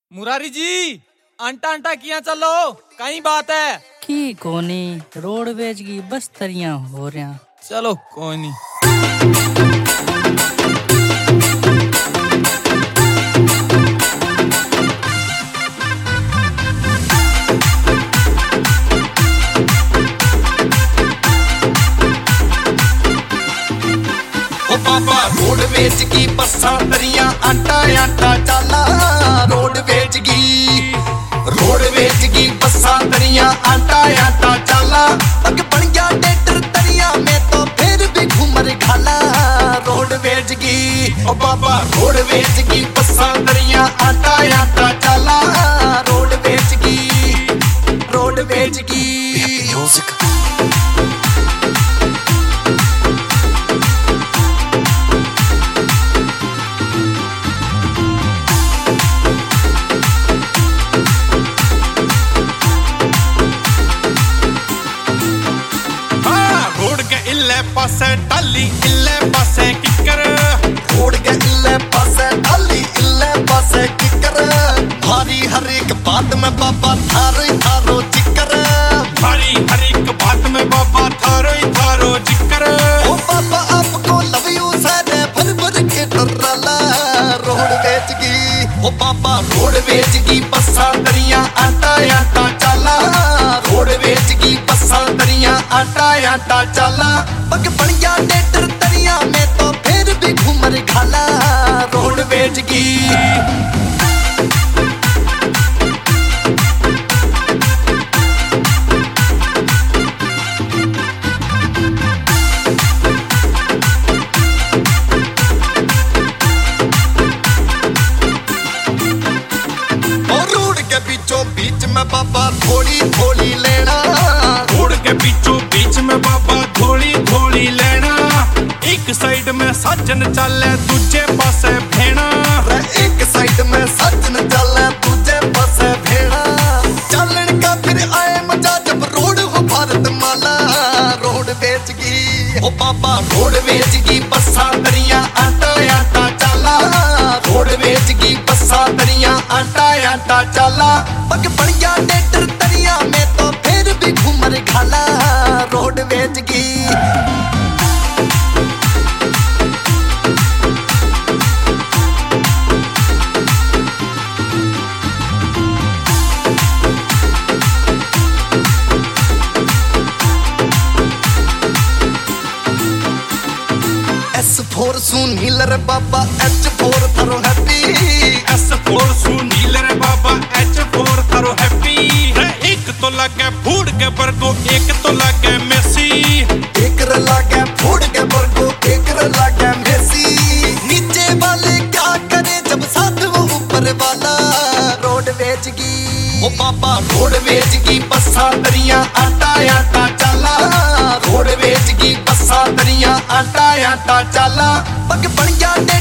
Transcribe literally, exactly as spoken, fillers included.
मुरारी जी अंटा अंटा किया चलो कहीं बात है की कोनी रोडवेज की बस तरिया हो रहा चलो कोई नहीं। बाबा रोडवेज की बसा तरिया आटा आटा चला रोडवेज की रोडवेज की बसा तरिया आटा आटा चला पग बन गया टेटर तरिया में तो फिर भी घूमर खाला रोडवेज की ओ बाबा रोडवेज की बसा तरिया आटा आटा चला रोडवेज की रोडवेज की म्यूजिक पासे टाली इल्ले पासे किकर रोड के इल्ले पासे टाली इल्ले पासे किकर भारी हर एक बात में बाबा थारो ही थारो जिक्र भारी हर एक बात में बाबा थारो ही थारो जिक्र ओ बाबा आपको लव यू सारे भर भर के डराला रोडवेज की ओ बाबा रोडवेज की बसा तरिया आटा आटा चला रोडवेज की बसा तरिया आटा आटा चला पग बन गया टेटर तरिया में तो फिर भी घूमर खाला रोडवेज की और रोड के बीचों बीच में बाबा थोड़ी थोड़ी लेना रोड के बीचों बीच में बाबा थोड़ी थोड़ी लेना एक साइड में सज्जन चले दूजे पासे भेना एक साइड में सज्जन चले दूजे पासे भेना चलन का फिर आए मजा जब रोड हो भारत माला रोडवेज की ओ बाबा रोडवेज की बसा तरिया आटा आटा चला रोडवेज की बसा तरिया आटा आटा चला पग बन गया टेटर तरिया में तो फिर भी घूमर खाला रोडवेज की एस फोर सुनील रे बाबा एच फोर थारो हैप्पी एस फोर सुनील रे बाबा एच फोर थारो हैप्पी एक तो लगे फूड के बरगो एक तो लगे मेसी एक रे लगे फूड के बरगो एक रे लगे मेसी नीचे वाले क्या करे जब साथ वो ऊपर वाला रोडवेज की ओ बाबा रोडवेज की बसा तरिया आटा आटा चला रोडवेज की बसा तरिया आटा आटा चला पग बन गया